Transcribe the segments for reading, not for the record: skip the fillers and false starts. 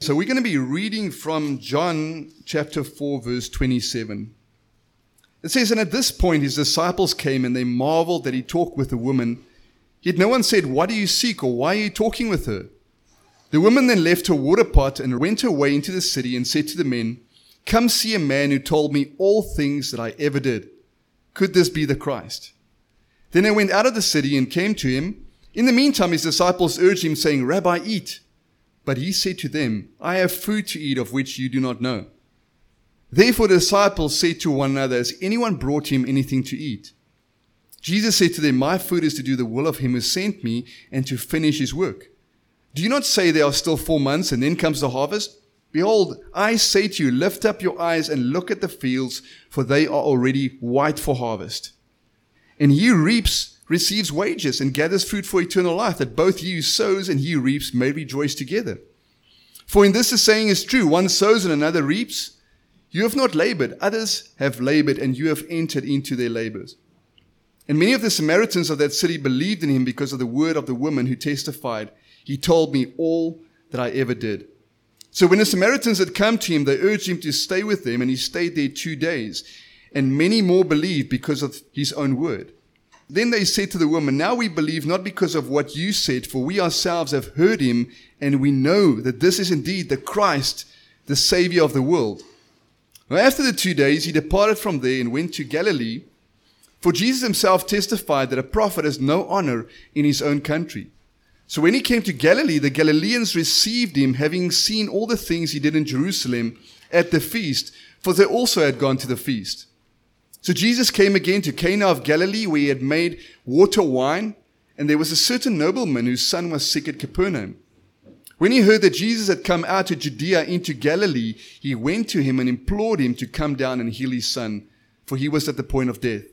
So we're going to be reading from John chapter 4, verse 27. It says, "And at this point his disciples came, and they marveled that he talked with the woman. Yet no one said, 'What do you seek?' or 'Why are you talking with her?' The woman then left her water pot and went away into the city and said to the men, 'Come see a man who told me all things that I ever did. Could this be the Christ?' Then they went out of the city and came to him. In the meantime his disciples urged him, saying, 'Rabbi, eat.' But he said to them, 'I have food to eat of which you do not know.' Therefore the disciples said to one another, 'Has anyone brought him anything to eat?' Jesus said to them, 'My food is to do the will of him who sent me and to finish his work. Do you not say there are still 4 months and then comes the harvest? Behold, I say to you, lift up your eyes and look at the fields, for they are already white for harvest. And he who reaps receives wages and gathers food for eternal life, that both he who sows and he who reaps may rejoice together. For in this the saying is true, one sows and another reaps. You have not labored, others have labored, and you have entered into their labors.' And many of the Samaritans of that city believed in him because of the word of the woman who testified, 'He told me all that I ever did.' So when the Samaritans had come to him, they urged him to stay with them, and he stayed there 2 days. And many more believed because of his own word. Then they said to the woman, 'Now we believe not because of what you said, for we ourselves have heard him, and we know that this is indeed the Christ, the Savior of the world.' Well, after the 2 days, he departed from there and went to Galilee, for Jesus himself testified that a prophet has no honor in his own country. So when he came to Galilee, the Galileans received him, having seen all the things he did in Jerusalem at the feast, for they also had gone to the feast. So Jesus came again to Cana of Galilee, where he had made water wine, and there was a certain nobleman whose son was sick at Capernaum. When he heard that Jesus had come out of Judea into Galilee, he went to him and implored him to come down and heal his son, for he was at the point of death.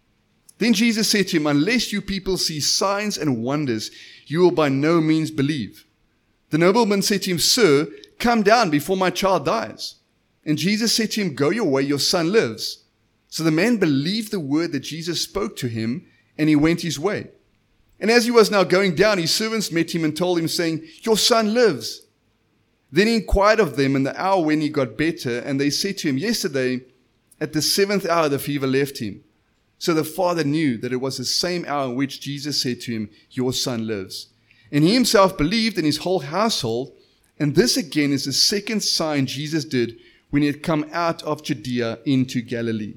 Then Jesus said to him, 'Unless you people see signs and wonders, you will by no means believe.' The nobleman said to him, 'Sir, come down before my child dies.' And Jesus said to him, 'Go your way, your son lives.' So the man believed the word that Jesus spoke to him, and he went his way. And as he was now going down, his servants met him and told him, saying, 'Your son lives.' Then he inquired of them in the hour when he got better, and they said to him, 'Yesterday, at the 7th hour, the fever left him.' So the father knew that it was the same hour in which Jesus said to him, 'Your son lives.' And he himself believed in his whole household. And this again is the second sign Jesus did when he had come out of Judea into Galilee."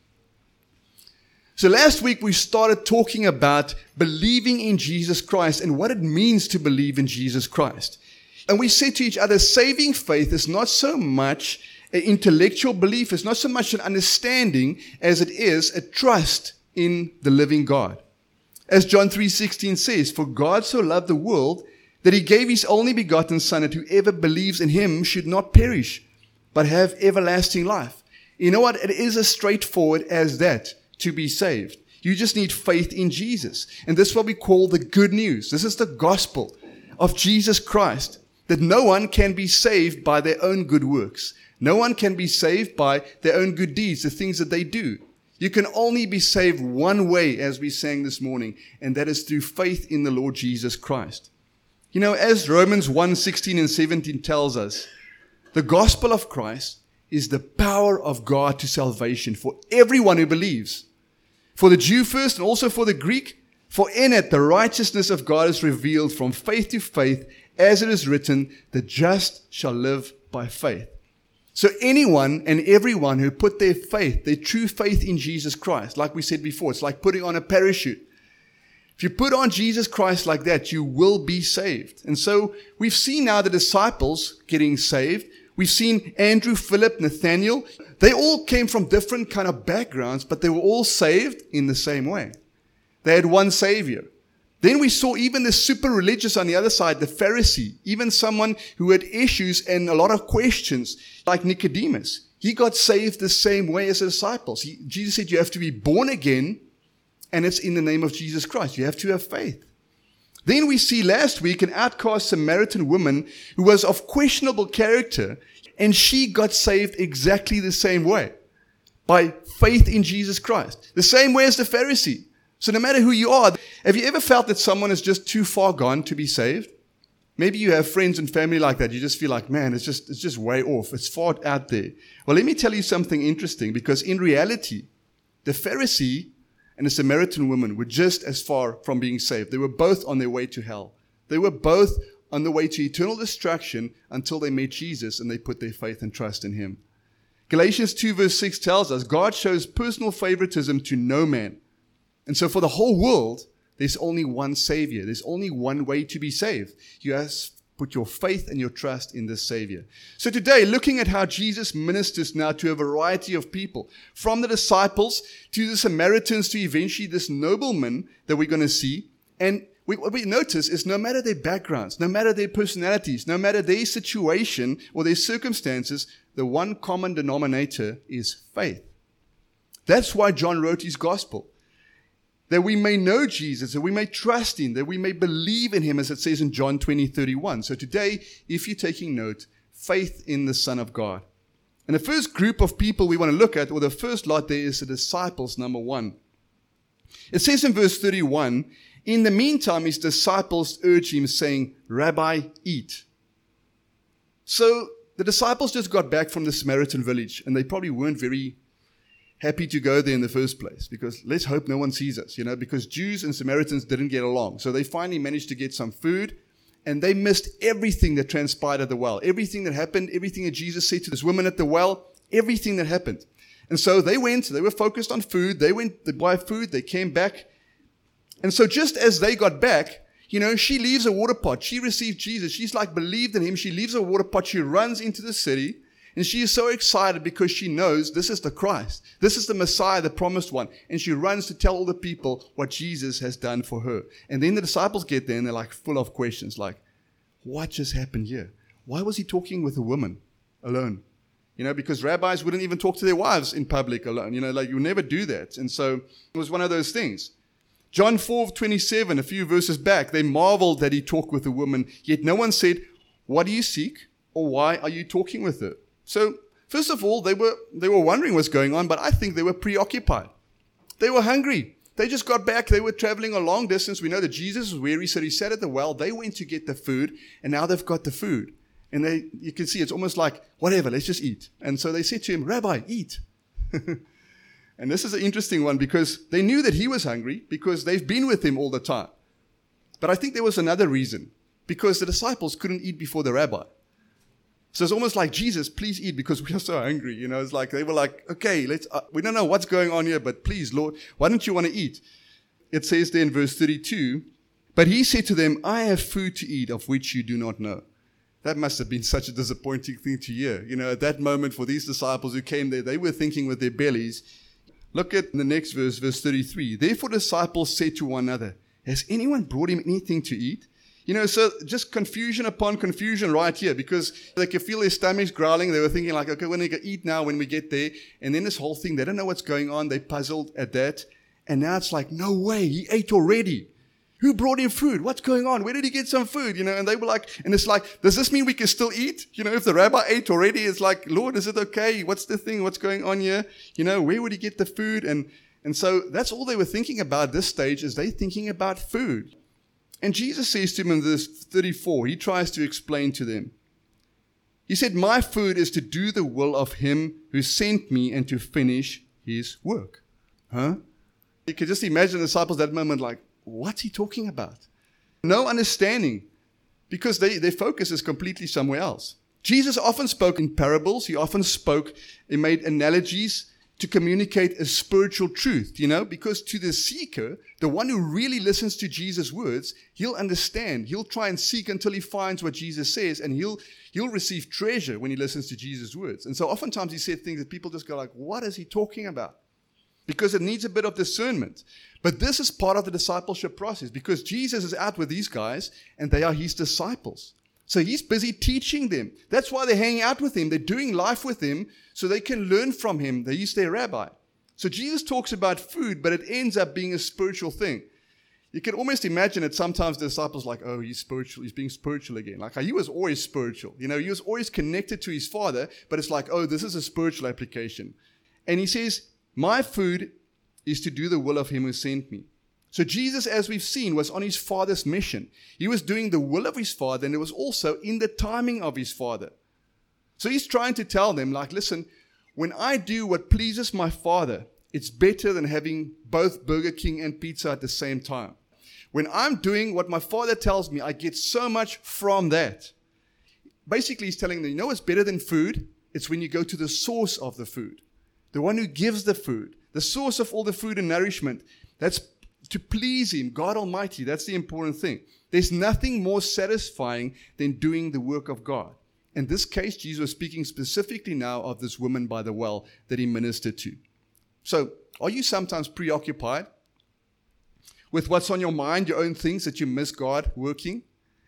So last week we started talking about believing in Jesus Christ and what it means to believe in Jesus Christ. And we said to each other, saving faith is not so much an intellectual belief, it's not so much an understanding as it is a trust in the living God. As John 3:16 says, "For God so loved the world that he gave his only begotten Son, that whoever believes in him should not perish, but have everlasting life." You know what? It is as straightforward as that. To be saved, you just need faith in Jesus. And this is what we call the good news. This is the gospel of Jesus Christ, that no one can be saved by their own good works. No one can be saved by their own good deeds, the things that they do. You can only be saved one way, as we sang this morning, and that is through faith in the Lord Jesus Christ. You know, as Romans 1:16 and 17 tells us, the gospel of Christ is the power of God to salvation for everyone who believes. For the Jew first and also for the Greek, for in it the righteousness of God is revealed from faith to faith, as it is written, "The just shall live by faith." So anyone and everyone who put their faith, their true faith in Jesus Christ, like we said before, it's like putting on a parachute. If you put on Jesus Christ like that, you will be saved. And so we've seen now the disciples getting saved. We've seen Andrew, Philip, Nathaniel. They all came from different kind of backgrounds, but they were all saved in the same way. They had one Savior. Then we saw even the super religious on the other side, the Pharisee, even someone who had issues and a lot of questions, like Nicodemus. He got saved the same way as the disciples. Jesus said you have to be born again, and it's in the name of Jesus Christ. You have to have faith. Then we see last week an outcast Samaritan woman who was of questionable character, and she got saved exactly the same way, by faith in Jesus Christ. The same way as the Pharisee. So no matter who you are, have you ever felt that someone is just too far gone to be saved? Maybe you have friends and family like that. You just feel like, man, it's just way off. It's far out there. Well, let me tell you something interesting, because in reality, the Pharisee and the Samaritan woman were just as far from being saved. They were both on their way to hell. They were both on the way to eternal destruction until they met Jesus and they put their faith and trust in him. Galatians 2 verse 6 tells us God shows personal favoritism to no man. And so for the whole world, there's only one Savior. There's only one way to be saved. You have to put your faith and your trust in this Savior. So today, looking at how Jesus ministers now to a variety of people, from the disciples to the Samaritans to eventually this nobleman that we're going to see. And what we notice is no matter their backgrounds, no matter their personalities, no matter their situation or their circumstances, the one common denominator is faith. That's why John wrote his gospel. That we may know Jesus, that we may trust him, that we may believe in him, as it says in John 20:31. So today, if you're taking note, faith in the Son of God. And the first group of people we want to look at, or the first lot there, is the disciples, number one. It says in verse 31, in the meantime, his disciples urged him, saying, Rabbi, eat. So the disciples just got back from the Samaritan village, and they probably weren't very happy to go there in the first place, because let's hope no one sees us, because Jews and Samaritans didn't get along. So they finally managed to get some food, and they missed everything that transpired at the well. Everything that happened, everything that Jesus said to this woman at the well, everything that happened. And so they were focused on food. They went to buy food. They came back. And so just as they got back, she leaves a water pot. She received Jesus. She's believed in him. She leaves a water pot. She runs into the city. And she is so excited because she knows this is the Christ. This is the Messiah, the promised one. And she runs to tell all the people what Jesus has done for her. And then the disciples get there and they're full of questions what just happened here? Why was he talking with a woman alone? Because rabbis wouldn't even talk to their wives in public alone. You never do that. And so it was one of those things. John 4:27, a few verses back, they marveled that he talked with a woman, yet no one said, what do you seek? Or why are you talking with her? So, first of all, they were wondering what's going on, but I think they were preoccupied. They were hungry. They just got back. They were traveling a long distance. We know that Jesus was weary, so he sat at the well. They went to get the food, and now they've got the food. And you can see it's almost like, whatever, let's just eat. And so they said to him, Rabbi, eat. And this is an interesting one, because they knew that he was hungry, because they've been with him all the time. But I think there was another reason, because the disciples couldn't eat before the rabbi. So it's almost like, Jesus, please eat, because we are so hungry. It's they were okay, we don't know what's going on here, but please, Lord, why don't you want to eat? It says there in verse 32, but he said to them, I have food to eat of which you do not know. That must have been such a disappointing thing to hear. At that moment for these disciples who came there, they were thinking with their bellies. Look at the next verse, verse 33. Therefore disciples said to one another, has anyone brought him anything to eat? So just confusion upon confusion right here, because they could feel their stomachs growling. They were thinking okay, we're going to eat now when we get there. And then this whole thing, they don't know what's going on. They're puzzled at that. And now it's no way, he ate already. Who brought him food? What's going on? Where did he get some food? And they were and it's does this mean we can still eat? If the rabbi ate already, it's Lord, is it okay? What's the thing? What's going on here? Where would he get the food? And so that's all they were thinking about at this stage, is they thinking about food. And Jesus says to them in verse 34, he tries to explain to them. He said, my food is to do the will of him who sent me and to finish his work. Huh? You could just imagine the disciples at that moment what's he talking about? No understanding, because their focus is completely somewhere else. Jesus often spoke in parables. He often he made analogies to communicate a spiritual truth, because to the seeker, the one who really listens to Jesus' words, he'll understand. He'll try and seek until he finds what Jesus says, and he'll receive treasure when he listens to Jesus' words. And so oftentimes he said things that people just go what is he talking about? Because it needs a bit of discernment. But this is part of the discipleship process, because Jesus is out with these guys, and they are his disciples. So he's busy teaching them. That's why they're hanging out with him. They're doing life with him so they can learn from him. He's their rabbi. So Jesus talks about food, but it ends up being a spiritual thing. You can almost imagine it sometimes the disciples oh, he's spiritual. He's being spiritual again. He was always spiritual. He was always connected to his Father, but it's oh, this is a spiritual application. And he says, my food is to do the will of him who sent me. So Jesus, as we've seen, was on his Father's mission. He was doing the will of his Father, and it was also in the timing of his Father. So he's trying to tell them, like, listen, when I do what pleases my Father, it's better than having both Burger King and pizza at the same time. When I'm doing what my Father tells me, I get so much from that. Basically, he's telling them, you know what's better than food? It's when you go to the source of the food, the one who gives the food, the source of all the food and nourishment. That's to please him, God Almighty. That's the important thing. There's nothing more satisfying than doing the work of God. In this case, Jesus was speaking specifically now of this woman by the well that he ministered to. So, are you sometimes preoccupied with what's on your mind, your own things, that you miss God working?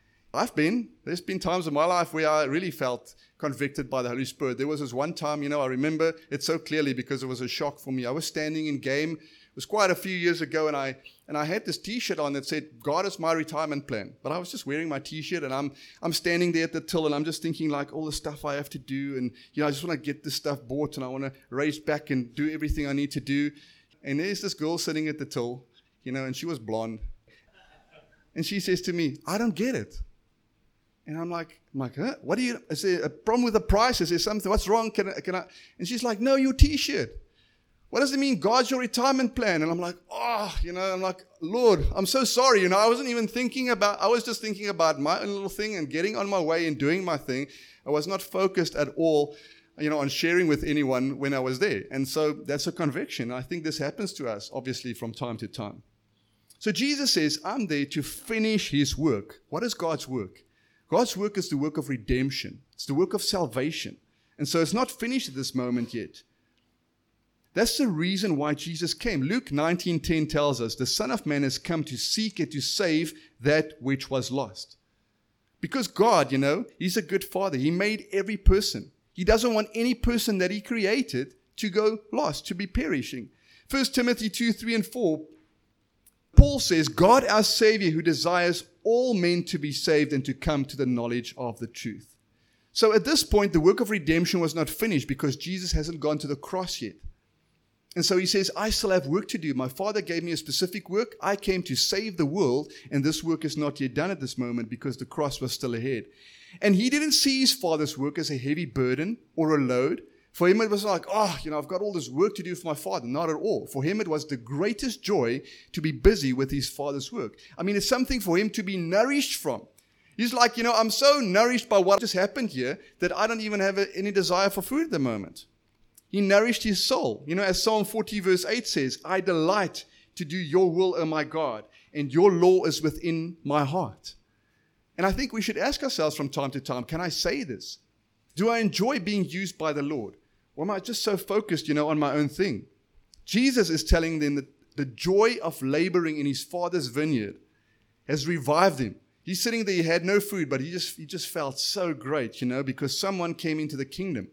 There's been times in my life where I really felt convicted by the Holy Spirit. There was this one time, I remember it so clearly because it was a shock for me. I was standing in game. It was quite a few years ago, and I had this T-shirt on that said, God is my retirement plan. But I was just wearing my T-shirt, and I'm standing there at the till, and I'm just thinking like all the stuff I have to do, and I just want to get this stuff bought, and I want to race back and do everything I need to do. And there's this girl sitting at the till, and she was blonde. And she says to me, I don't get it. And I'm like, huh? What do you, is there a problem with the price? Is there something, what's wrong? Can I? And she's like, no, your T-shirt. What does it mean? God's your retirement plan. And I'm like, I'm like, Lord, I'm so sorry. I wasn't even thinking I was just thinking about my own little thing and getting on my way and doing my thing. I was not focused at all, on sharing with anyone when I was there. And so that's a conviction. I think this happens to us, obviously, from time to time. So Jesus says, I'm there to finish his work. What is God's work? God's work is the work of redemption. It's the work of salvation. And so it's not finished at this moment yet. That's the reason why Jesus came. Luke 19:10 tells us, the Son of Man has come to seek and to save that which was lost. Because God, he's a good Father. He made every person. He doesn't want any person that he created to go lost, to be perishing. 1 Timothy 2:3-4, Paul says, God our Savior, who desires all men to be saved and to come to the knowledge of the truth. So at this point, the work of redemption was not finished because Jesus hasn't gone to the cross yet. And so he says, I still have work to do. My Father gave me a specific work. I came to save the world, and this work is not yet done at this moment because the cross was still ahead. And he didn't see his Father's work as a heavy burden or a load. For him, it was like, I've got all this work to do for my Father. Not at all. For him, it was the greatest joy to be busy with his Father's work. It's something for him to be nourished from. He's like, I'm so nourished by what just happened here that I don't even have any desire for food at the moment. He nourished his soul. As Psalm 40 verse 8 says, I delight to do your will, O my God, and your law is within my heart. And I think we should ask ourselves from time to time, can I say this? Do I enjoy being used by the Lord? Or am I just so focused, on my own thing? Jesus is telling them that the joy of laboring in his Father's vineyard has revived him. He's sitting there, he had no food, but he just felt so great, because someone came into the kingdom.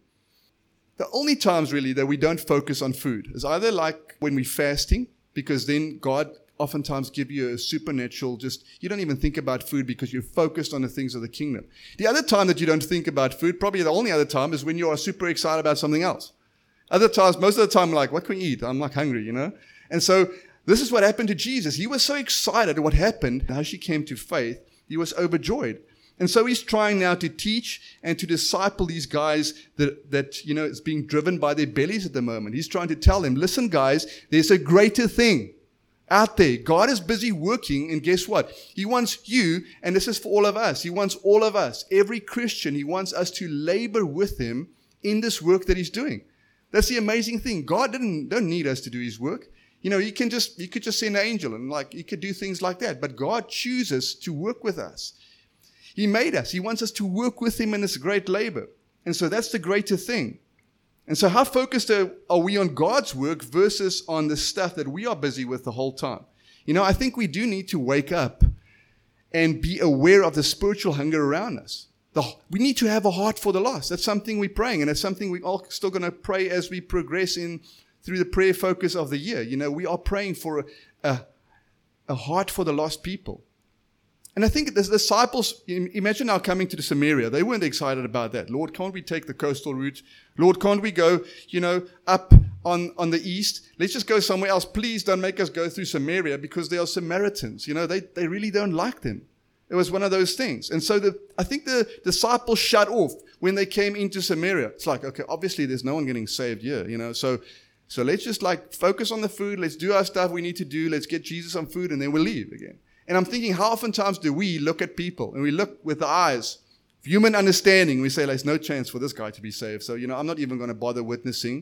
The only times really that we don't focus on food is either like when we're fasting, because then God oftentimes give you a supernatural, you don't even think about food because you're focused on the things of the kingdom. The other time that you don't think about food, probably the only other time, is when you are super excited about something else. Other times, most of the time, like, what can we eat? I'm like hungry, And so this is what happened to Jesus. He was so excited at what happened, how she came to faith, he was overjoyed. And so he's trying now to teach and to disciple these guys that is being driven by their bellies at the moment. He's trying to tell them, listen, guys, there's a greater thing out there. God is busy working, and guess what? He wants you, and this is for all of us. He wants all of us, every Christian. He wants us to labor with him in this work that he's doing. That's the amazing thing. God don't need us to do his work. He could just send an angel and he could do things like that. But God chooses to work with us. He made us. He wants us to work with him in this great labor. And so that's the greater thing. And so how focused are we on God's work versus on the stuff that we are busy with the whole time? I think we do need to wake up and be aware of the spiritual hunger around us. We need to have a heart for the lost. That's something we're praying, and it's something we're all still going to pray as we progress through the prayer focus of the year. We are praying for a heart for the lost people. And I think the disciples, imagine now coming to Samaria. They weren't excited about that. Lord, can't we take the coastal route? Lord, can't we go, up on the east. Let's just go somewhere else. Please don't make us go through Samaria because they are Samaritans. They really don't like them. It was one of those things. And so I think the disciples shut off when they came into Samaria. It's like, okay, obviously there's no one getting saved here, So let's just focus on the food. Let's do our stuff we need to do. Let's get Jesus some food and then we'll leave again. And I'm thinking, how often times do we look at people and we look with the eyes of human understanding? We say, there's no chance for this guy to be saved. So, I'm not even going to bother witnessing.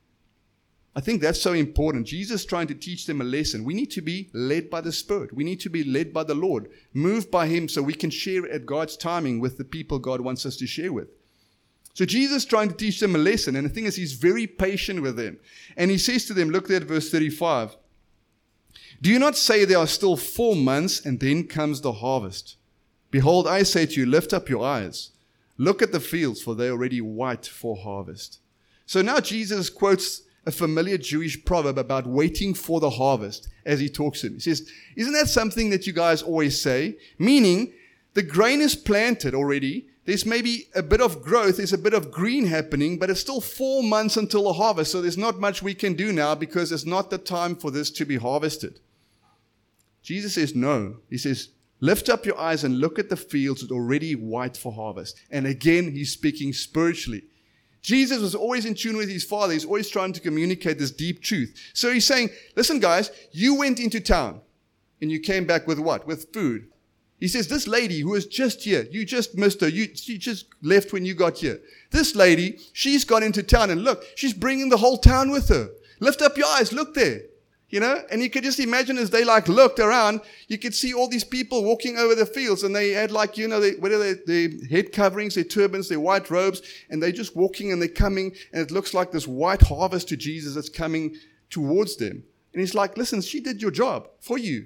I think that's so important. Jesus trying to teach them a lesson. We need to be led by the Spirit. We need to be led by the Lord, moved by Him so we can share at God's timing with the people God wants us to share with. So Jesus trying to teach them a lesson. And the thing is, He's very patient with them. And He says to them, look there at verse 35. Do you not say there are still 4 months and then comes the harvest? Behold, I say to you, lift up your eyes. Look at the fields, for they are already white for harvest. So now Jesus quotes a familiar Jewish proverb about waiting for the harvest as He talks to him. He says, isn't that something that you guys always say? Meaning, the grain is planted already. There's maybe a bit of growth. There's a bit of green happening, but it's still 4 months until the harvest. So there's not much we can do now because it's not the time for this to be harvested. Jesus says, no. He says, lift up your eyes and look at the fields. It's already white for harvest. And again, He's speaking spiritually. Jesus was always in tune with His Father. He's always trying to communicate this deep truth. So He's saying, listen guys, you went into town and you came back with what? With food. He says, this lady who was just here, you just missed her. She just left when you got here. This lady, she's gone into town and look, she's bringing the whole town with her. Lift up your eyes, look there. And you could just imagine as they looked around, you could see all these people walking over the fields and they had their head coverings, their turbans, their white robes, and they're just walking and they're coming and it looks like this white harvest to Jesus that's coming towards them. And He's like, listen, she did your job for you.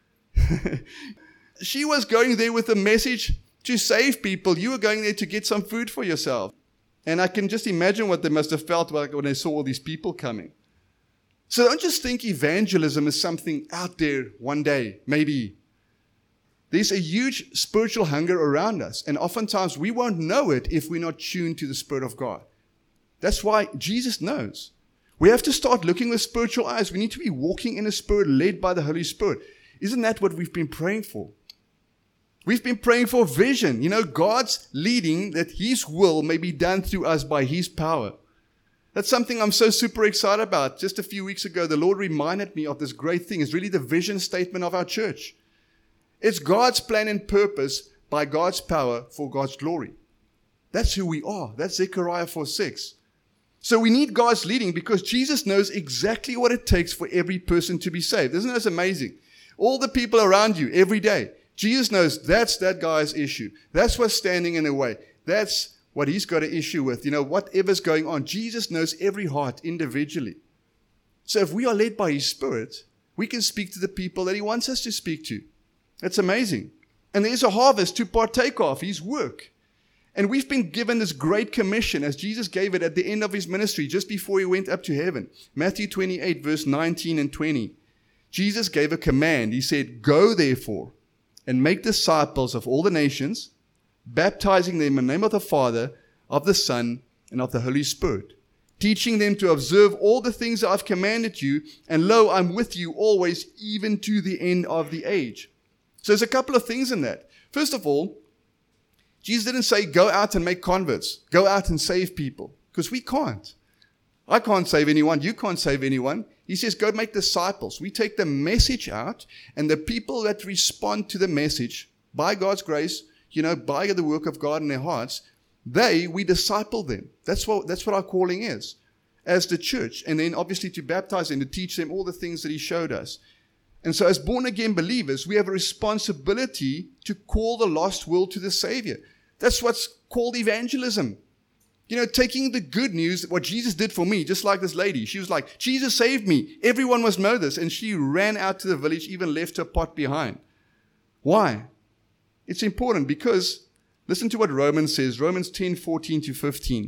She was going there with a message to save people. You were going there to get some food for yourself. And I can just imagine what they must have felt like when they saw all these people coming. So don't just think evangelism is something out there one day, maybe. There's a huge spiritual hunger around us, and oftentimes we won't know it if we're not tuned to the Spirit of God. That's why Jesus knows. We have to start looking with spiritual eyes. We need to be walking in the Spirit, led by the Holy Spirit. Isn't that what we've been praying for? We've been praying for vision. God's leading that His will may be done through us by His power. That's something I'm so super excited about. Just a few weeks ago, the Lord reminded me of this great thing. It's really the vision statement of our church. It's God's plan and purpose by God's power for God's glory. That's who we are. That's Zechariah 4:6. So we need God's leading because Jesus knows exactly what it takes for every person to be saved. Isn't that amazing? All the people around you every day, Jesus knows that's that guy's issue. That's what's standing in the way. That's what he's got an issue with. Whatever's going on. Jesus knows every heart individually. So if we are led by His Spirit, we can speak to the people that He wants us to speak to. That's amazing. And there's a harvest to partake of, His work. And we've been given this great commission as Jesus gave it at the end of His ministry, just before He went up to heaven. Matthew 28, verse 19 and 20. Jesus gave a command. He said, go therefore and make disciples of all the nations, baptizing them in the name of the Father, of the Son, and of the Holy Spirit, teaching them to observe all the things that I've commanded you, and lo, I'm with you always, even to the end of the age. So there's a couple of things in that. First of all, Jesus didn't say, go out and make converts, go out and save people, because we can't. I can't save anyone, you can't save anyone. He says, go make disciples. We take the message out, and the people that respond to the message, by God's grace, by the work of God in their hearts, we disciple them. That's what our calling is as the church. And then obviously to baptize them, to teach them all the things that He showed us. And so as born again believers, we have a responsibility to call the lost world to the Savior. That's what's called evangelism. Taking the good news, what Jesus did for me, just like this lady. She was like, Jesus saved me. Everyone must know this. And she ran out to the village, even left her pot behind. Why? It's important because, listen to what Romans says, Romans 10:14-15.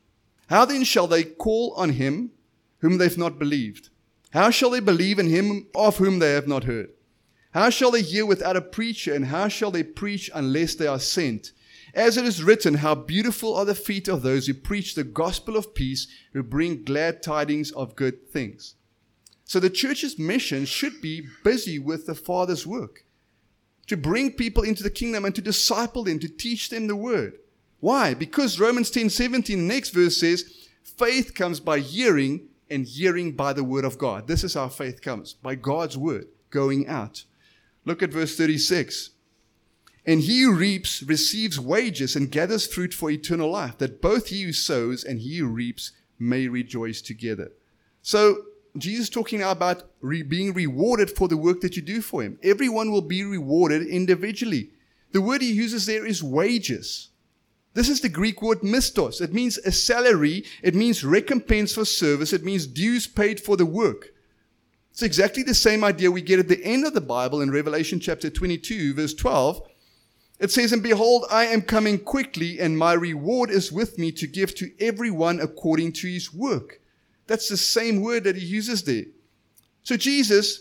How then shall they call on Him whom they've not believed? How shall they believe in Him of whom they have not heard? How shall they hear without a preacher? And how shall they preach unless they are sent? As it is written, how beautiful are the feet of those who preach the gospel of peace, who bring glad tidings of good things. So the church's mission should be busy with the Father's work, to bring people into the kingdom and to disciple them, to teach them the word. Why? Because Romans 10:17, the next verse says, faith comes by hearing, and hearing by the word of God. This is how faith comes, by God's word going out. Look at verse 36. And he who reaps receives wages and gathers fruit for eternal life, that both he who sows and he who reaps may rejoice together. So Jesus is talking now about being rewarded for the work that you do for him. Everyone will be rewarded individually. The word he uses there is wages. This is the Greek word mistos. It means a salary. It means recompense for service. It means dues paid for the work. It's exactly the same idea we get at the end of the Bible in Revelation chapter 22, verse 12. It says, and behold, I am coming quickly, and my reward is with me to give to everyone according to his work. That's the same word that he uses there. So Jesus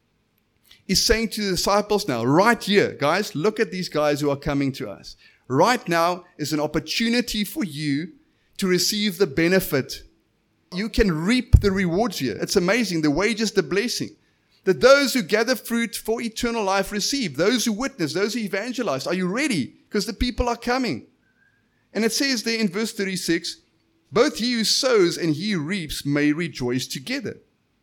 is saying to the disciples now, right here, guys, look at these guys who are coming to us. Right now is an opportunity for you to receive the benefit. You can reap the rewards here. It's amazing. The wages, the blessing. That those who gather fruit for eternal life receive. Those who witness, those who evangelize. Are you ready? Because the people are coming. And it says there in verse 36, both he who sows and he who reaps may rejoice together.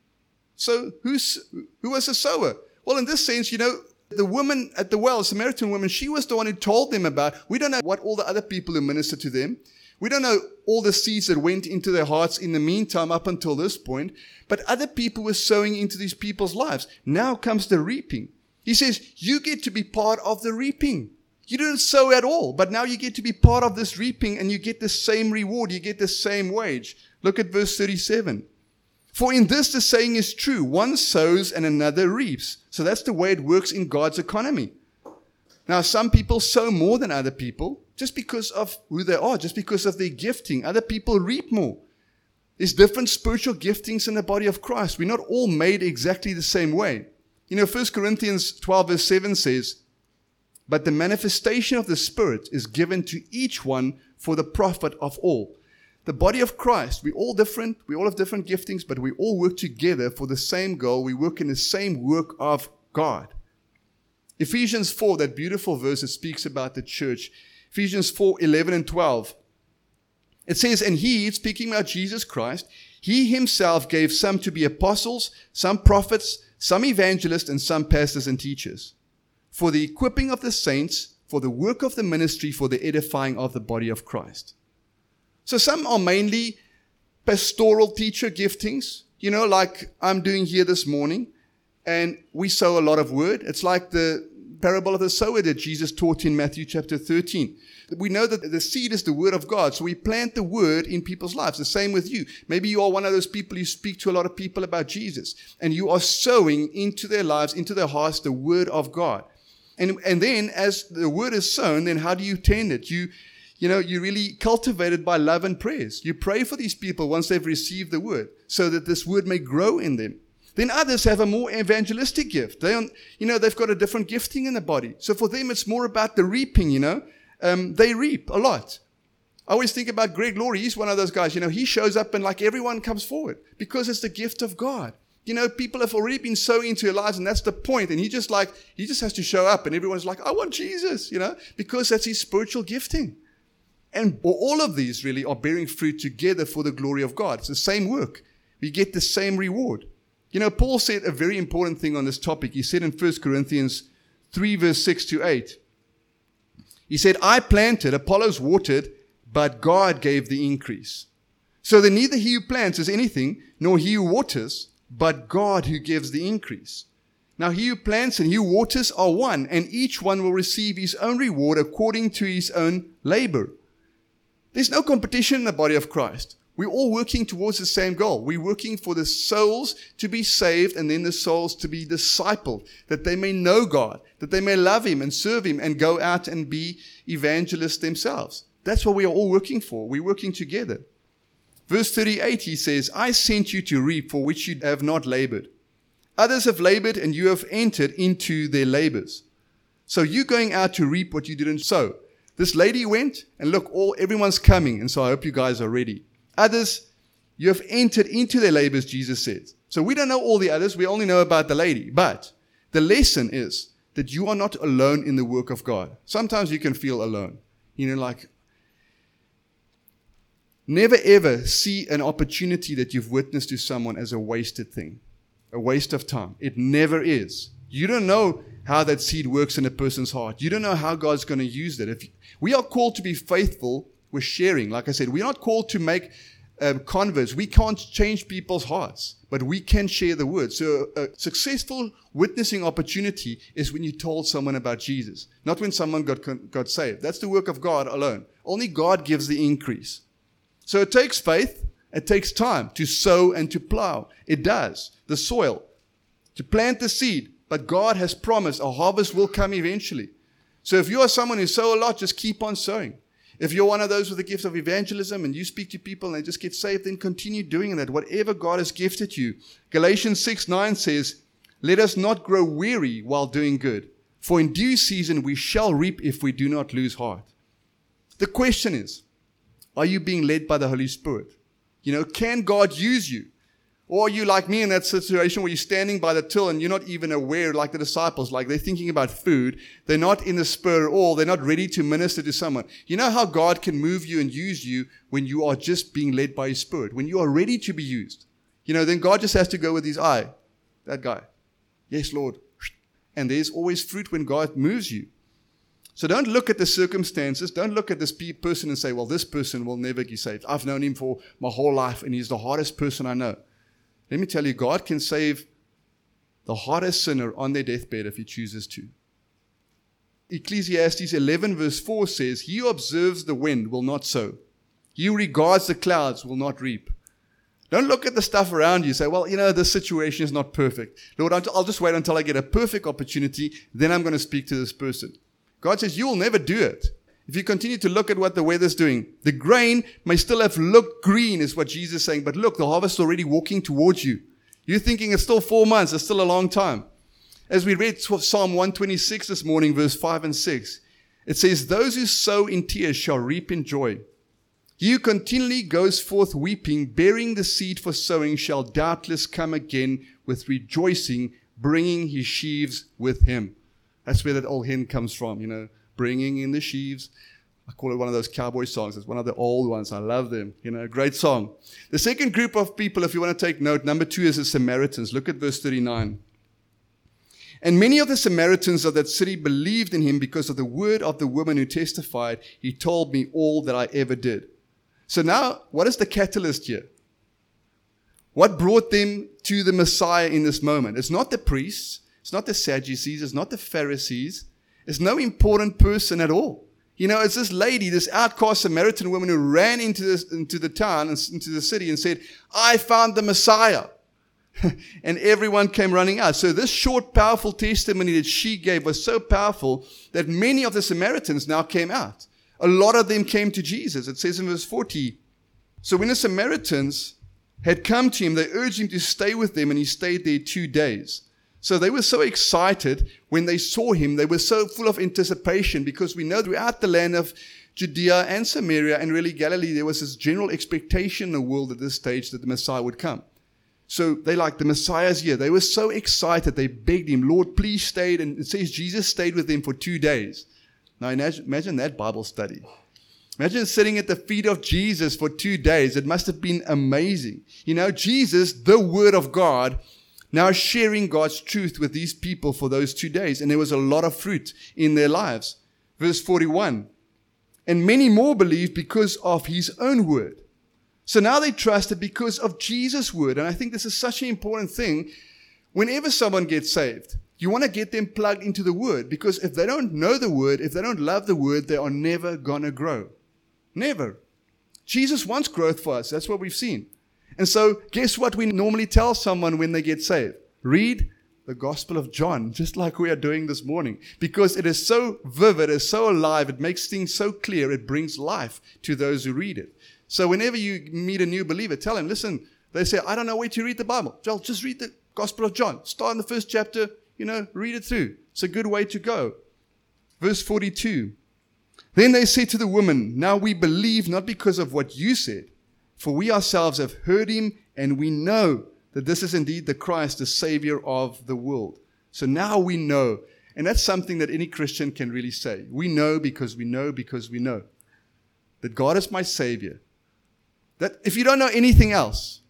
So who was a sower? Well, in this sense, the woman at the well, Samaritan woman, she was the one who told them about. We don't know what all the other people who ministered to them. We don't know all the seeds that went into their hearts in the meantime up until this point. But other people were sowing into these people's lives. Now comes the reaping. He says, you get to be part of the reaping. You didn't sow at all, but now you get to be part of this reaping and you get the same reward. You get the same wage. Look at verse 37. For in this the saying is true, one sows and another reaps. So that's the way it works in God's economy. Now, some people sow more than other people just because of who they are, just because of their gifting. Other people reap more. There's different spiritual giftings in the body of Christ. We're not all made exactly the same way. 1 Corinthians 12 verse 7 says, but the manifestation of the Spirit is given to each one for the profit of all. The body of Christ, we're all different. We all have different giftings, but we all work together for the same goal. We work in the same work of God. Ephesians 4, that beautiful verse that speaks about the church. Ephesians 4, 11 and 12. It says, and he, speaking about Jesus Christ, he himself gave some to be apostles, some prophets, some evangelists, and some pastors and teachers, for the equipping of the saints, for the work of the ministry, for the edifying of the body of Christ. So some are mainly pastoral teacher giftings, like I'm doing here this morning, and we sow a lot of word. It's like the parable of the sower that Jesus taught in Matthew chapter 13. We know that the seed is the word of God, so we plant the word in people's lives. The same with you. Maybe you are one of those people who speak to a lot of people about Jesus, and you are sowing into their lives, into their hearts, the word of God. And then as the word is sown, then how do you tend it? You really cultivate it by love and prayers. You pray for these people once they've received the word so that this word may grow in them. Then others have a more evangelistic gift. They've got a different gifting in the body. So for them, it's more about the reaping, They reap a lot. I always think about Greg Laurie. He's one of those guys, he shows up and like everyone comes forward because it's the gift of God. People have already been sowing into your lives, and that's the point. And he just has to show up, and everyone's like, I want Jesus, because that's his spiritual gifting. And all of these really are bearing fruit together for the glory of God. It's the same work. We get the same reward. Paul said a very important thing on this topic. He said in 1 Corinthians 3 verse 6 to 8. He said, I planted, Apollos watered, but God gave the increase. So that neither he who plants is anything, nor he who waters, but God who gives the increase. Now he who plants and he who waters are one, and each one will receive his own reward according to his own labor. There's no competition in the body of Christ. We're all working towards the same goal. We're working for the souls to be saved and then the souls to be discipled, that they may know God, that they may love him and serve him and go out and be evangelists themselves. That's what we are all working for. We're working together. Verse 38, he says, I sent you to reap for which you have not labored. Others have labored and you have entered into their labors. So you're going out to reap what you didn't sow. This lady went, and look, everyone's coming, and so I hope you guys are ready. Others, you have entered into their labors, Jesus says. So we don't know all the others, we only know about the lady. But the lesson is that you are not alone in the work of God. Sometimes you can feel alone. Never ever see an opportunity that you've witnessed to someone as a wasted thing, a waste of time. It never is. You don't know how that seed works in a person's heart. You don't know how God's going to use that. We are called to be faithful with sharing. Like I said, we're not called to make converts. We can't change people's hearts, but we can share the word. So a successful witnessing opportunity is when you told someone about Jesus, not when someone got saved. That's the work of God alone. Only God gives the increase. So it takes faith, it takes time to sow and to plow. It does. The soil, to plant the seed. But God has promised a harvest will come eventually. So if you are someone who sow a lot, just keep on sowing. If you're one of those with the gift of evangelism and you speak to people and they just get saved, then continue doing that. Whatever God has gifted you. Galatians 6:9 says, let us not grow weary while doing good, for in due season we shall reap if we do not lose heart. The question is, are you being led by the Holy Spirit? Can God use you? Or are you like me in that situation where you're standing by the till and you're not even aware, like the disciples, like they're thinking about food. They're not in the spur at all. They're not ready to minister to someone. You know how God can move you and use you when you are just being led by His Spirit, when you are ready to be used. Then God just has to go with His eye. That guy. Yes, Lord. And there's always fruit when God moves you. So don't look at the circumstances. Don't look at this person and say, well, this person will never get saved. I've known him for my whole life and he's the hardest person I know. Let me tell you, God can save the hardest sinner on their deathbed if He chooses to. Ecclesiastes 11 verse 4 says, he who observes the wind will not sow. He who regards the clouds will not reap. Don't look at the stuff around you. Say, well, this situation is not perfect. Lord, I'll just wait until I get a perfect opportunity. Then I'm going to speak to this person. God says, you will never do it. If you continue to look at what the weather's doing, the grain may still have looked green, is what Jesus is saying. But look, the harvest is already walking towards you. You're thinking it's still 4 months. It's still a long time. As we read Psalm 126 this morning, verse 5 and 6, it says, those who sow in tears shall reap in joy. He who continually goes forth weeping, bearing the seed for sowing, shall doubtless come again with rejoicing, bringing his sheaves with him. That's where that old hymn comes from, bringing in the sheaves. I call it one of those cowboy songs. It's one of the old ones. I love them. Great song. The second group of people, if you want to take note, number 2 is the Samaritans. Look at verse 39. And many of the Samaritans of that city believed in him because of the word of the woman who testified, he told me all that I ever did. So now, what is the catalyst here? What brought them to the Messiah in this moment? It's not the priests. It's not the Sadducees. It's not the Pharisees. It's no important person at all. It's this lady, this outcast Samaritan woman who ran into the town, into the city and said, I found the Messiah. And everyone came running out. So this short, powerful testimony that she gave was so powerful that many of the Samaritans now came out. A lot of them came to Jesus. It says in verse 40, so when the Samaritans had come to him, they urged him to stay with them, and he stayed there 2 days. So they were so excited when they saw him. They were so full of anticipation, because we know throughout the land of Judea and Samaria and really Galilee, there was this general expectation in the world at this stage that the Messiah would come. So they like, the Messiah's here. They were so excited. They begged him, Lord, please stay. And it says Jesus stayed with them for 2 days. Now imagine that Bible study. Imagine sitting at the feet of Jesus for 2 days. It must have been amazing. Jesus, the Word of God, now sharing God's truth with these people for those 2 days. And there was a lot of fruit in their lives. Verse 41. And many more believed because of his own word. So now they trusted because of Jesus' word. And I think this is such an important thing. Whenever someone gets saved, you want to get them plugged into the word. Because if they don't know the word, if they don't love the word, they are never going to grow. Never. Jesus wants growth for us. That's what we've seen. And so, guess what we normally tell someone when they get saved? Read the Gospel of John, just like we are doing this morning. Because it is so vivid, it is so alive, it makes things so clear, it brings life to those who read it. So whenever you meet a new believer, tell him, listen, they say, I don't know where to read the Bible. Well, just read the Gospel of John. Start in the first chapter, read it through. It's a good way to go. Verse 42. Then they said to the woman, now we believe not because of what you said, for we ourselves have heard him, and we know that this is indeed the Christ, the Savior of the world. So now we know. And that's something that any Christian can really say. We know because we know because we know that God is my Savior. That if you don't know anything else,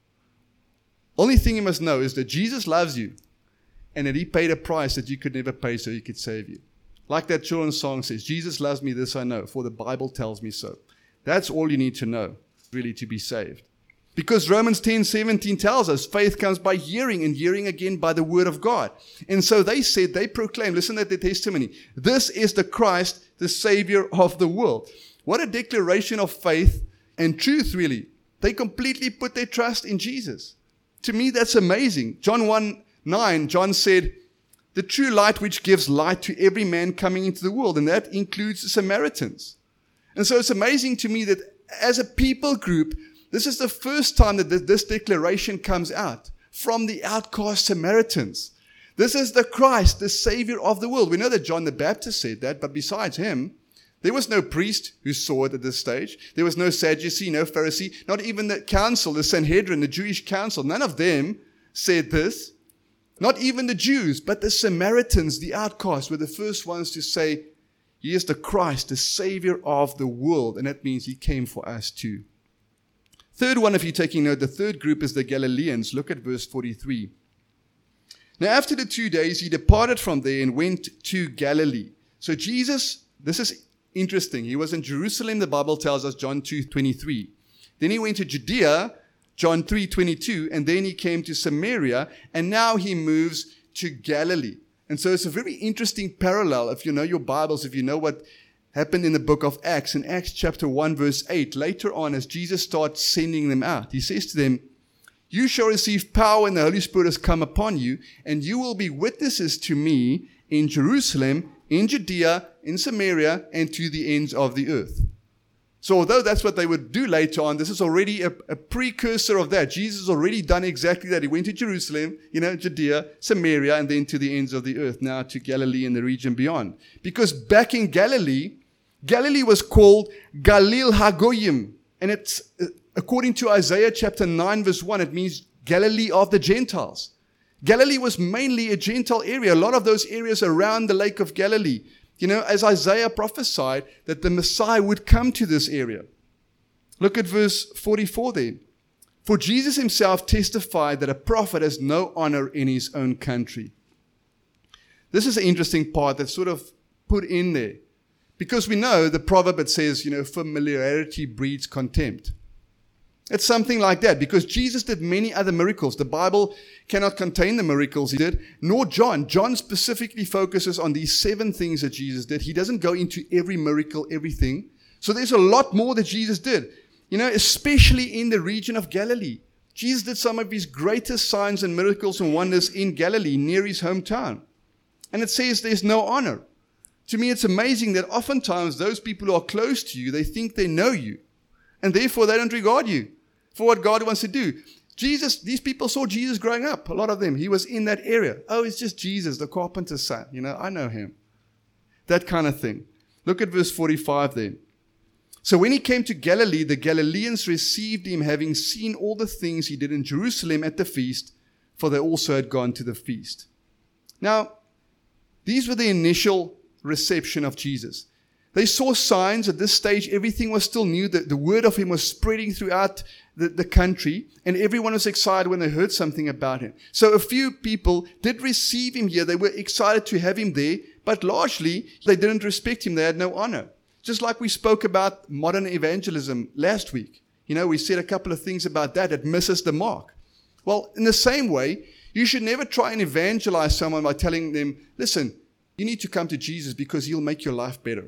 only thing you must know is that Jesus loves you and that he paid a price that you could never pay so he could save you. Like that children's song says, Jesus loves me, this I know, for the Bible tells me so. That's all you need to know, really, to be saved. Because Romans 10:17 tells us faith comes by hearing, and hearing again by the word of God. And so they said, they proclaimed, listen to their testimony, this is the Christ, the Savior of the world. What a declaration of faith and truth, really. They completely put their trust in Jesus. To me, that's amazing. John 1:9, John said, the true light which gives light to every man coming into the world, and that includes the Samaritans. And so it's amazing to me that as a people group, this is the first time that this declaration comes out from the outcast Samaritans. This is the Christ, the Savior of the world. We know that John the Baptist said that, but besides him, there was no priest who saw it at this stage. There was no Sadducee, no Pharisee, not even the council, the Sanhedrin, the Jewish council. None of them said this. Not even the Jews, but the Samaritans, the outcasts, were the first ones to say, he is the Christ, the Savior of the world. And that means he came for us too. Third one, if you're taking note, the third group is the Galileans. Look at verse 43. Now after the 2 days, he departed from there and went to Galilee. So Jesus, this is interesting. He was in Jerusalem, the Bible tells us, John 2:23. Then he went to Judea, John 3:22, and then he came to Samaria, and now he moves to Galilee. And so it's a very interesting parallel, if you know your Bibles, if you know what happened in the book of Acts. In Acts chapter 1, verse 8, later on, as Jesus starts sending them out, he says to them, you shall receive power when the Holy Spirit has come upon you, and you will be witnesses to me in Jerusalem, in Judea, in Samaria, and to the ends of the earth. So although that's what they would do later on, this is already a precursor of that. Jesus has already done exactly that. He went to Jerusalem, Judea, Samaria, and then to the ends of the earth, now to Galilee and the region beyond. Because back in Galilee was called Galil HaGoyim. And it's, according to Isaiah chapter 9, verse 1, it means Galilee of the Gentiles. Galilee was mainly a Gentile area. A lot of those areas around the Lake of Galilee. As Isaiah prophesied that the Messiah would come to this area. Look at verse 44 there. For Jesus himself testified that a prophet has no honor in his own country. This is an interesting part that's sort of put in there. Because we know the proverb that says, familiarity breeds contempt. It's something like that, because Jesus did many other miracles. The Bible cannot contain the miracles he did, nor John. John specifically focuses on these 7 things that Jesus did. He doesn't go into every miracle, everything. So there's a lot more that Jesus did, especially in the region of Galilee. Jesus did some of his greatest signs and miracles and wonders in Galilee, near his hometown. And it says there's no honor. To me, it's amazing that oftentimes those people who are close to you, they think they know you. And therefore, they don't regard you for what God wants to do. These people saw Jesus growing up, a lot of them. He was in that area. Oh, it's just Jesus, the carpenter's son. I know him. That kind of thing. Look at verse 45 then. So when he came to Galilee, the Galileans received him, having seen all the things he did in Jerusalem at the feast, for they also had gone to the feast. Now, these were the initial reception of Jesus. They saw signs. At this stage, everything was still new. The word of him was spreading throughout the country, and everyone was excited when they heard something about him. So a few people did receive him here. They were excited to have him there, but largely they didn't respect him. They had no honor. Just like we spoke about modern evangelism last week. We said a couple of things about that misses the mark. Well, in the same way, you should never try and evangelize someone by telling them, listen, you need to come to Jesus because he'll make your life better.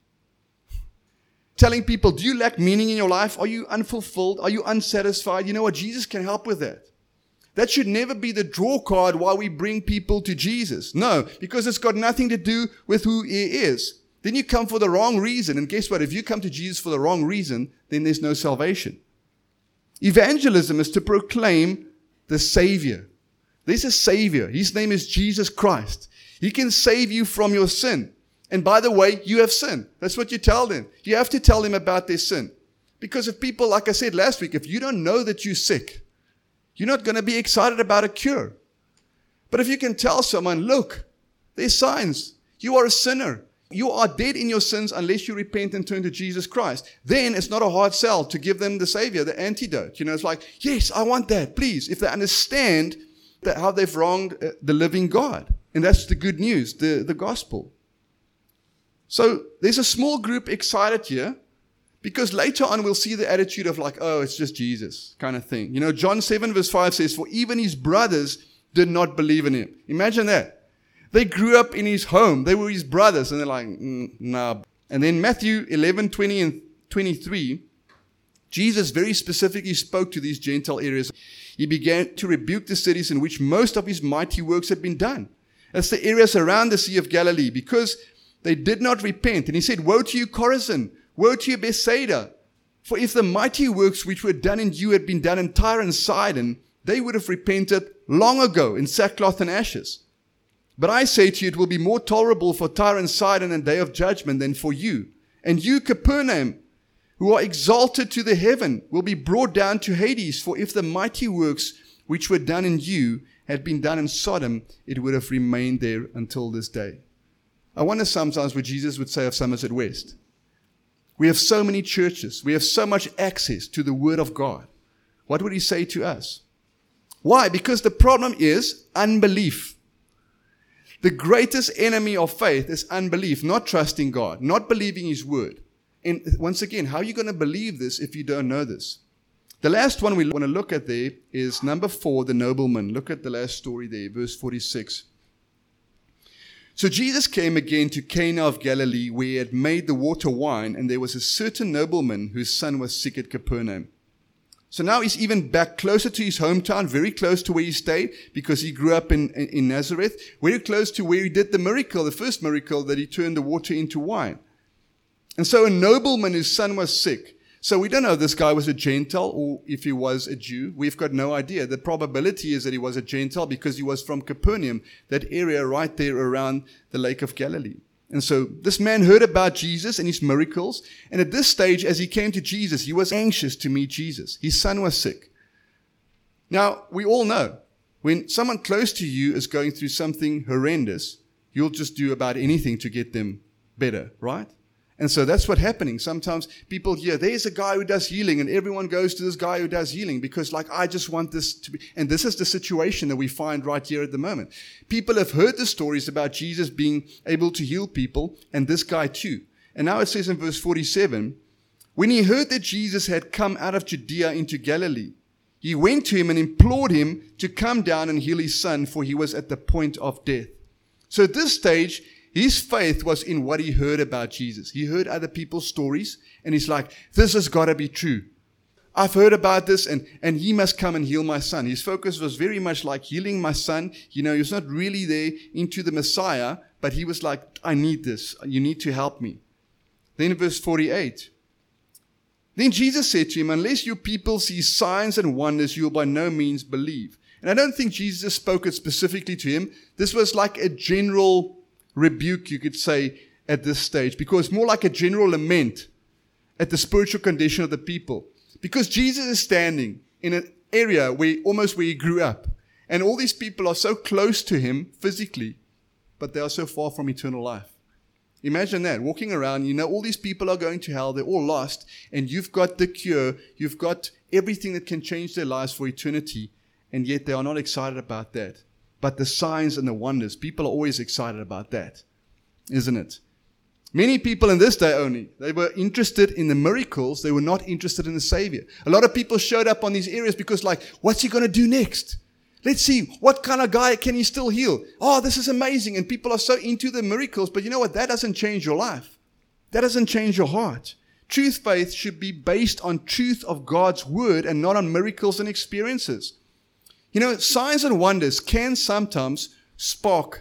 Telling people, do you lack meaning in your life? Are you unfulfilled? Are you unsatisfied? You know what? Jesus can help with that. That should never be the draw card while we bring people to Jesus. No, because it's got nothing to do with who he is. Then you come for the wrong reason. And guess what? If you come to Jesus for the wrong reason, then there's no salvation. Evangelism is to proclaim the Savior. There's a Savior. His name is Jesus Christ. He can save you from your sin. And by the way, you have sinned. That's what you tell them. You have to tell them about their sin. Because if people, like I said last week, if you don't know that you're sick, you're not going to be excited about a cure. But if you can tell someone, look, there's signs. You are a sinner. You are dead in your sins unless you repent and turn to Jesus Christ. Then it's not a hard sell to give them the Savior, the antidote. It's like, yes, I want that, please. If they understand that how they've wronged the living God. And that's the good news, the gospel. So there's a small group excited here because later on we'll see the attitude of like, oh, it's just Jesus kind of thing. John 7 verse 5 says, for even his brothers did not believe in him. Imagine that. They grew up in his home. They were his brothers. And they're like, nah. And then Matthew 11, 20 and 23, Jesus very specifically spoke to these Gentile areas. He began to rebuke the cities in which most of his mighty works had been done. That's the areas around the Sea of Galilee, because they did not repent. And he said, woe to you, Chorazin! Woe to you, Bethsaida! For if the mighty works which were done in you had been done in Tyre and Sidon, they would have repented long ago in sackcloth and ashes. But I say to you, it will be more tolerable for Tyre and Sidon in the day of judgment than for you. And you, Capernaum, who are exalted to the heaven, will be brought down to Hades. For if the mighty works which were done in you had been done in Sodom, it would have remained there until this day. I wonder sometimes what Jesus would say of Somerset West. We have so many churches. We have so much access to the Word of God. What would he say to us? Why? Because the problem is unbelief. The greatest enemy of faith is unbelief, not trusting God, not believing his word. And once again, how are you going to believe this if you don't know this? The last one we want to look at there is number 4, the nobleman. Look at the last story there, verse 46. So Jesus came again to Cana of Galilee, where he had made the water wine, and there was a certain nobleman whose son was sick at Capernaum. So now he's even back closer to his hometown, very close to where he stayed, because he grew up in Nazareth, very close to where he did the miracle, the first miracle that he turned the water into wine. And so a nobleman whose son was sick. So we don't know if this guy was a Gentile or if he was a Jew. We've got no idea. The probability is that he was a Gentile because he was from Capernaum, that area right there around the Lake of Galilee. And so this man heard about Jesus and his miracles. And at this stage, as he came to Jesus, he was anxious to meet Jesus. His son was sick. Now, we all know when someone close to you is going through something horrendous, you'll just do about anything to get them better, right? And so that's what's happening. Sometimes people hear, there's a guy who does healing, and everyone goes to this guy who does healing because, like, I just want this to be. And this is the situation that we find right here at the moment. People have heard the stories about Jesus being able to heal people, and this guy too. And now it says in verse 47, when he heard that Jesus had come out of Judea into Galilee, he went to him and implored him to come down and heal his son, for he was at the point of death. So at this stage, his faith was in what he heard about Jesus. He heard other people's stories, and he's like, this has got to be true. I've heard about this, and he must come and heal my son. His focus was very much like healing my son. He was not really there into the Messiah, but he was like, I need this. You need to help me. Then verse 48. Then Jesus said to him, unless you people see signs and wonders, you will by no means believe. And I don't think Jesus spoke it specifically to him. This was like a general rebuke, you could say, at this stage, because more like a general lament at the spiritual condition of the people. Because Jesus is standing in an area where he grew up, and all these people are so close to him physically, but they are so far from eternal life. Imagine that, walking around, all these people are going to hell, they're all lost, and you've got the cure, you've got everything that can change their lives for eternity, and yet they are not excited about that. But the signs and the wonders, people are always excited about that, isn't it? Many people in this day only, they were interested in the miracles. They were not interested in the Savior. A lot of people showed up on these areas because, like, what's he going to do next? Let's see, what kind of guy can he still heal? Oh, this is amazing. And people are so into the miracles. But you know what? That doesn't change your life. That doesn't change your heart. Truth faith should be based on truth of God's word and not on miracles and experiences. Signs and wonders can sometimes spark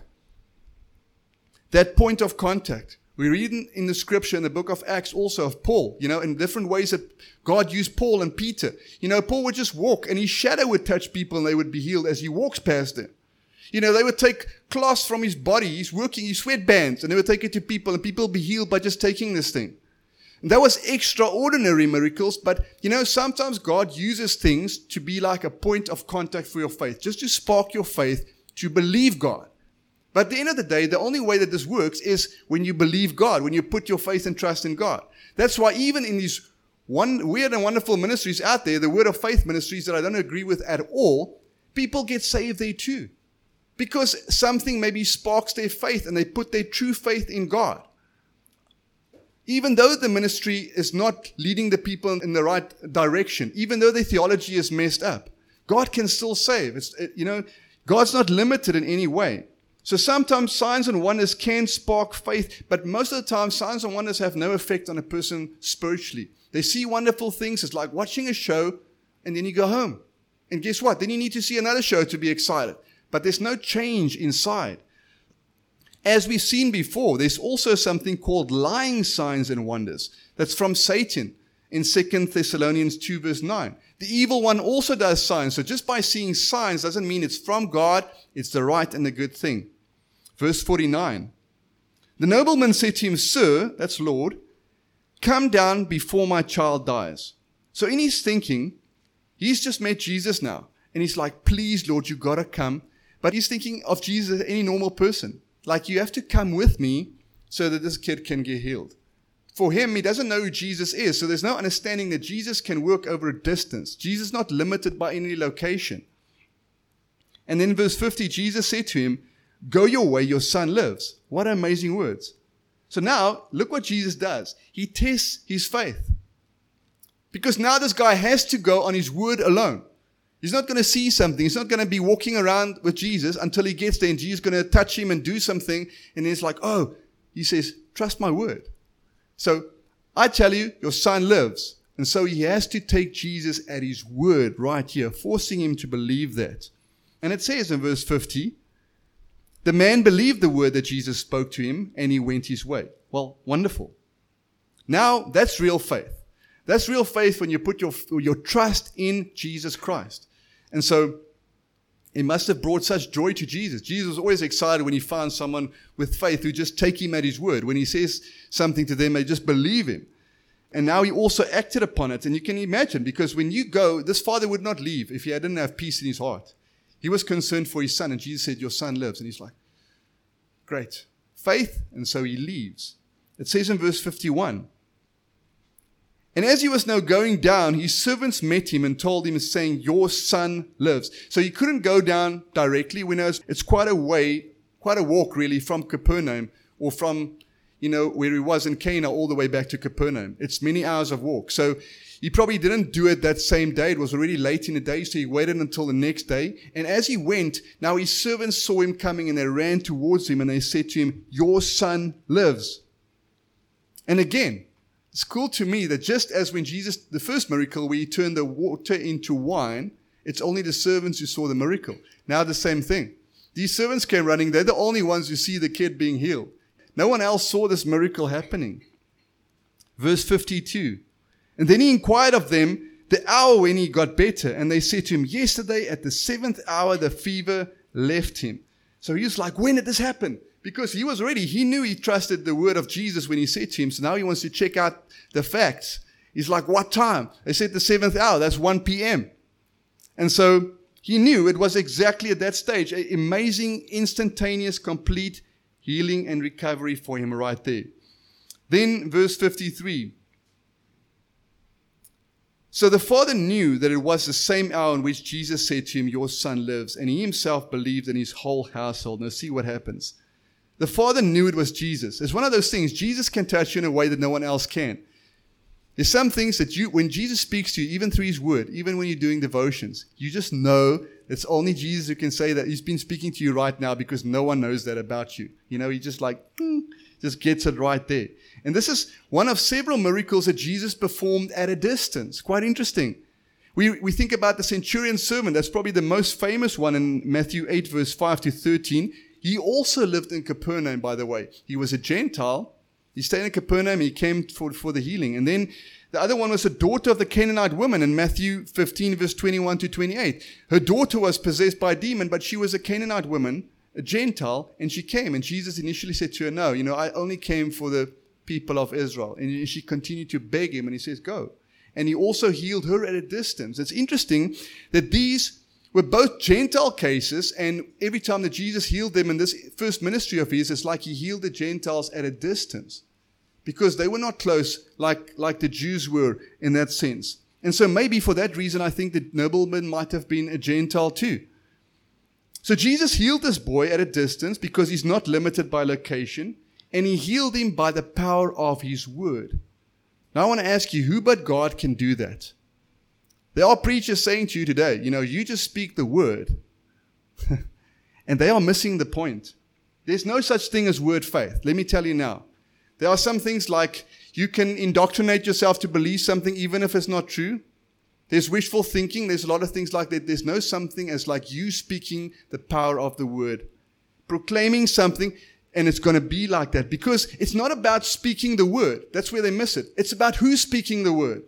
that point of contact. We read in the scripture in the book of Acts also of Paul, in different ways that God used Paul and Peter. Paul would just walk and his shadow would touch people and they would be healed as he walks past them. They would take cloths from his body, he's working, his sweatbands, and they would take it to people, and people would be healed by just taking this thing. And that was extraordinary miracles, but sometimes God uses things to be like a point of contact for your faith, just to spark your faith to believe God. But at the end of the day, the only way that this works is when you believe God, when you put your faith and trust in God. That's why even in these weird and wonderful ministries out there, the Word of Faith ministries that I don't agree with at all, people get saved there too. Because something maybe sparks their faith and they put their true faith in God. Even though the ministry is not leading the people in the right direction, even though their theology is messed up, God can still save. God's not limited in any way. So sometimes signs and wonders can spark faith, but most of the time signs and wonders have no effect on a person spiritually. They see wonderful things. It's like watching a show and then you go home. And guess what? Then you need to see another show to be excited. But there's no change inside. As we've seen before, there's also something called lying signs and wonders. That's from Satan in 2 Thessalonians 2 verse 9. The evil one also does signs. So just by seeing signs doesn't mean it's from God. It's the right and the good thing. Verse 49. The nobleman said to him, Sir, that's Lord, come down before my child dies. So in his thinking, he's just met Jesus now. And he's like, please, Lord, you got to come. But he's thinking of Jesus as any normal person. Like, you have to come with me so that this kid can get healed. For him, he doesn't know who Jesus is. So there's no understanding that Jesus can work over a distance. Jesus is not limited by any location. And then in verse 50, Jesus said to him, go your way, your son lives. What amazing words. So now, look what Jesus does. He tests his faith. Because now this guy has to go on his word alone. He's not going to see something. He's not going to be walking around with Jesus until he gets there and Jesus is going to touch him and do something. And then it's like, oh, he says, trust my word. So I tell you, your son lives. And so he has to take Jesus at his word right here, forcing him to believe that. And it says in verse 50, the man believed the word that Jesus spoke to him and he went his way. Well, wonderful. Now that's real faith. That's real faith when you put your trust in Jesus Christ. And so it must have brought such joy to Jesus. Jesus was always excited when he found someone with faith who just take him at his word. When he says something to them, they just believe him. And now he also acted upon it. And you can imagine, because when you go, this father would not leave if he didn't have peace in his heart. He was concerned for his son. And Jesus said, your son lives. And he's like, great. Faith. And so he leaves. It says in verse 51, and as he was now going down, his servants met him and told him, saying, your son lives. So he couldn't go down directly. We know it's quite a walk really from Capernaum, or from, where he was in Cana all the way back to Capernaum. It's many hours of walk. So he probably didn't do it that same day. It was already late in the day, so he waited until the next day. And as he went, now his servants saw him coming and they ran towards him and they said to him, your son lives. And again, it's cool to me that just as when Jesus, the first miracle where he turned the water into wine, it's only the servants who saw the miracle. Now the same thing. These servants came running. They're the only ones who see the kid being healed. No one else saw this miracle happening. Verse 52. And then he inquired of them the hour when he got better. And they said to him, yesterday at the 7th hour, the fever left him. So he was like, when did this happen? Because he knew he trusted the word of Jesus when he said to him. So now he wants to check out the facts. He's like, what time? They said the 7th hour. That's 1 p.m. And so he knew it was exactly at that stage, an amazing, instantaneous, complete healing and recovery for him right there. Then verse 53. So the father knew that it was the same hour in which Jesus said to him, your son lives. And he himself believed in his whole household. Now see what happens. The father knew it was Jesus. It's one of those things. Jesus can touch you in a way that no one else can. There's some things that when Jesus speaks to you, even through his word, even when you're doing devotions, you just know it's only Jesus who can say that he's been speaking to you right now, because no one knows that about you. He just just gets it right there. And this is one of several miracles that Jesus performed at a distance. Quite interesting. We think about the centurion's servant. That's probably the most famous one in Matthew 8, verse 5 to 13. He also lived in Capernaum, by the way. He was a Gentile. He stayed in Capernaum. He came for the healing. And then The other one was a daughter of the Canaanite woman in Matthew 15, verse 21 to 28. Her daughter was possessed by a demon, but she was a Canaanite woman, a Gentile, and she came. And Jesus initially said to her, no, I only came for the people of Israel. And she continued to beg him, and he says, go. And he also healed her at a distance. It's interesting that these were both Gentile cases, and every time that Jesus healed them in this first ministry of his, it's like he healed the Gentiles at a distance, because they were not close like the Jews were in that sense. And so maybe for that reason, I think the nobleman might have been a Gentile too. So Jesus healed this boy at a distance because he's not limited by location, and he healed him by the power of his word. Now I want to ask you, who but God can do that? There are preachers saying to you today, you just speak the word. And they are missing the point. There's no such thing as word faith. Let me tell you now. There are some things like you can indoctrinate yourself to believe something even if it's not true. There's wishful thinking. There's a lot of things like that. There's no something as like you speaking the power of the word. Proclaiming something, and it's going to be like that. Because it's not about speaking the word. That's where they miss it. It's about who's speaking the word.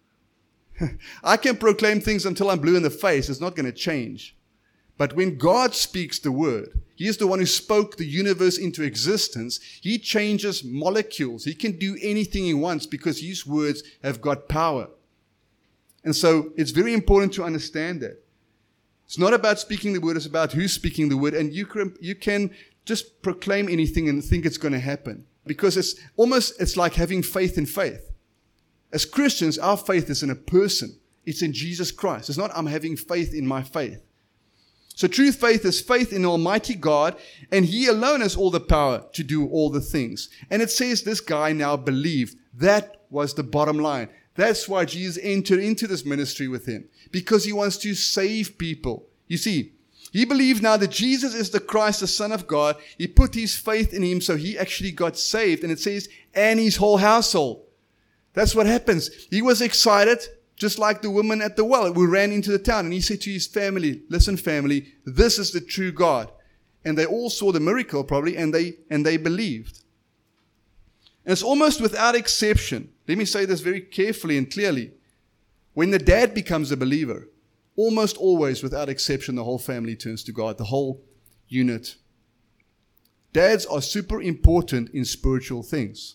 I can proclaim things until I'm blue in the face. It's not going to change. But when God speaks the word, He is the one who spoke the universe into existence. He changes molecules. He can do anything He wants because His words have got power. And so it's very important to understand that. It's not about speaking the word. It's about who's speaking the word. And you can just proclaim anything and think it's going to happen. Because it's like having faith in faith. As Christians, our faith is in a person. It's in Jesus Christ. It's not I'm having faith in my faith. So true faith is faith in Almighty God, and He alone has all the power to do all the things. And it says this guy now believed. That was the bottom line. That's why Jesus entered into this ministry with him, because He wants to save people. You see, he believed now that Jesus is the Christ, the Son of God. He put his faith in Him, so he actually got saved. And it says, and his whole household. That's what happens. He was excited, just like the woman at the well who ran into the town. And he said to his family, listen, family, this is the true God. And they all saw the miracle probably, and they believed. And it's almost without exception. Let me say this very carefully and clearly. When the dad becomes a believer, almost always without exception, the whole family turns to God, the whole unit. Dads are super important in spiritual things.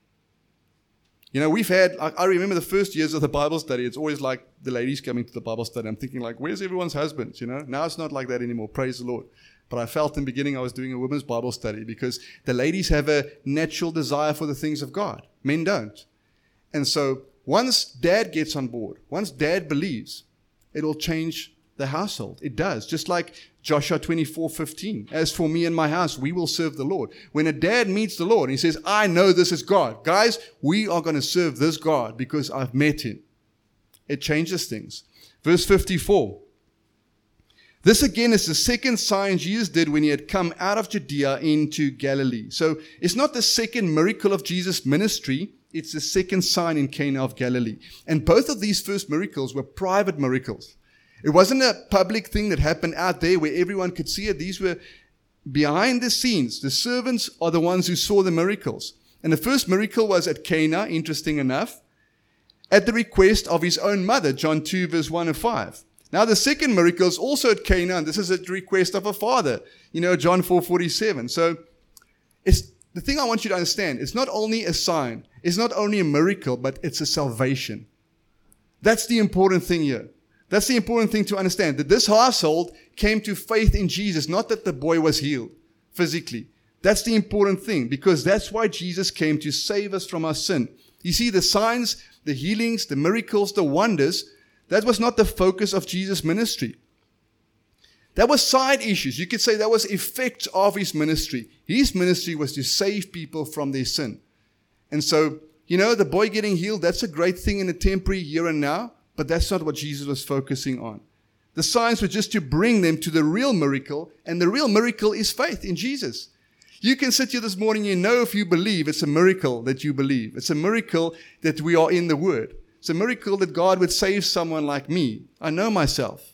We've had, I remember the first years of the Bible study, it's always like the ladies coming to the Bible study. I'm thinking like, where's everyone's husbands, Now it's not like that anymore, praise the Lord. But I felt in the beginning I was doing a women's Bible study because the ladies have a natural desire for the things of God. Men don't. And so once dad gets on board, once dad believes, it'll change the household. It does. Just like Joshua 24:15. As for me and my house, we will serve the Lord. When a dad meets the Lord and he says, I know this is God. Guys, we are going to serve this God because I've met Him. It changes things. Verse 54. This again is the second sign Jesus did when He had come out of Judea into Galilee. So it's not the second miracle of Jesus' ministry. It's the second sign in Cana of Galilee. And both of these first miracles were private miracles. It wasn't a public thing that happened out there where everyone could see it. These were behind the scenes. The servants are the ones who saw the miracles. And the first miracle was at Cana, interesting enough, at the request of His own mother, John 2, verse 1 and 5. Now the second miracle is also at Cana, and this is at the request of her father, John 4:47. So it's the thing I want you to understand. It's not only a sign, it's not only a miracle, but it's a salvation. That's the important thing here. That's the important thing to understand, that this household came to faith in Jesus, not that the boy was healed physically. That's the important thing, because that's why Jesus came, to save us from our sin. You see, the signs, the healings, the miracles, the wonders, that was not the focus of Jesus' ministry. That was side issues. You could say that was effects of His ministry. His ministry was to save people from their sin. And so, the boy getting healed, that's a great thing in a temporary here and now. But that's not what Jesus was focusing on. The signs were just to bring them to the real miracle, and the real miracle is faith in Jesus. You can sit here this morning, if you believe, it's a miracle that you believe. It's a miracle that we are in the Word. It's a miracle that God would save someone like me. I know myself.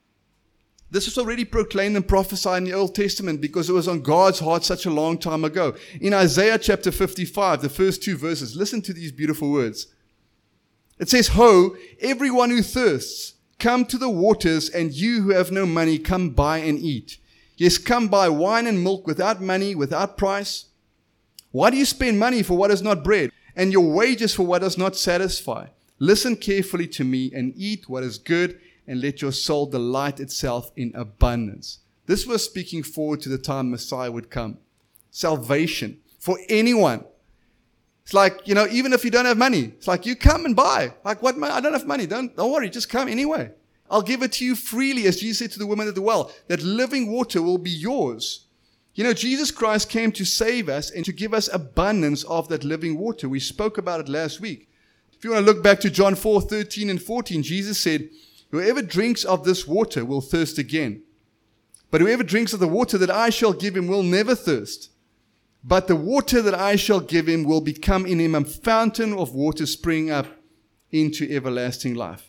This was already proclaimed and prophesied in the Old Testament because it was on God's heart such a long time ago. In Isaiah chapter 55, the first 2 verses, listen to these beautiful words. It says, Ho, everyone who thirsts, come to the waters, and you who have no money, come buy and eat. Yes, come buy wine and milk without money, without price. Why do you spend money for what is not bread, and your wages for what does not satisfy? Listen carefully to me and eat what is good, and let your soul delight itself in abundance. This was speaking forward to the time Messiah would come. Salvation for anyone. It's like, even if you don't have money, it's like, you come and buy. Like, what? I don't have money. Don't worry. Just come anyway. I'll give it to you freely, as Jesus said to the woman at the well, that living water will be yours. Jesus Christ came to save us and to give us abundance of that living water. We spoke about it last week. If you want to look back to John 4:13 and 14, Jesus said, whoever drinks of this water will thirst again. But whoever drinks of the water that I shall give him will never thirst. But the water that I shall give him will become in him a fountain of water springing up into everlasting life.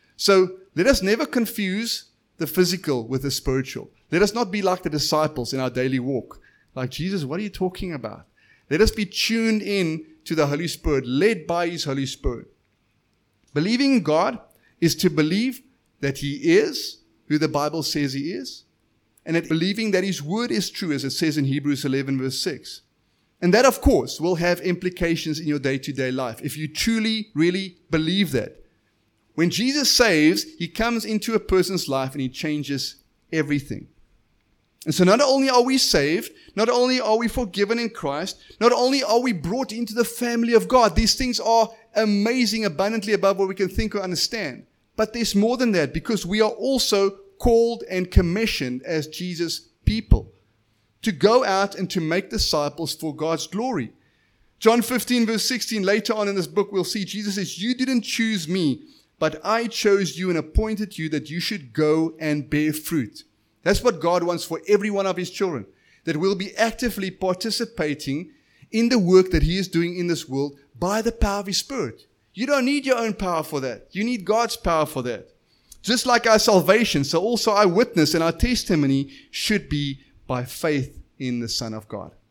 So let us never confuse the physical with the spiritual. Let us not be like the disciples in our daily walk. Like, Jesus, what are you talking about? Let us be tuned in to the Holy Spirit, led by His Holy Spirit. Believing in God is to believe that He is who the Bible says He is, and that believing that His word is true, as it says in Hebrews 11 verse 6. And that, of course, will have implications in your day-to-day life if you truly, really believe that. When Jesus saves, He comes into a person's life and He changes everything. And so not only are we saved, not only are we forgiven in Christ, not only are we brought into the family of God. These things are amazing, abundantly above what we can think or understand. But there's more than that, because we are also called and commissioned as Jesus' people to go out and to make disciples for God's glory. John 15 verse 16, later on in this book, we'll see Jesus says, you didn't choose me, but I chose you and appointed you that you should go and bear fruit. That's what God wants for every one of His children, that we'll be actively participating in the work that He is doing in this world by the power of His Spirit. You don't need your own power for that. You need God's power for that. Just like our salvation, so also our witness and our testimony should be by faith in the Son of God.